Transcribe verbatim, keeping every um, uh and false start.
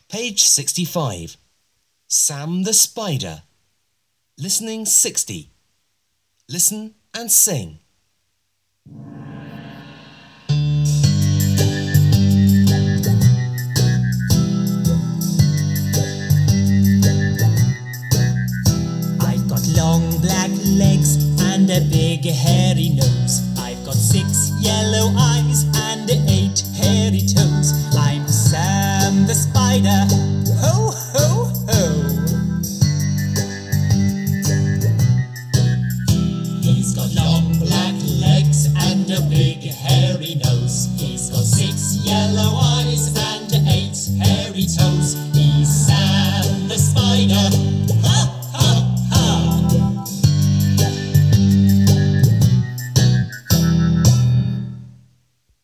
Page sixty-five. Sam the Spider. Listening sixty. Listen and sing. I've got long black legs and a big hairy nose. I've got six yellow eyes and eight hairy toes. I'm Sam the Spider. Ho, ho, ho. He's got long black legs and a big hairy nose. He's got six yellow eyes and eight hairy toes.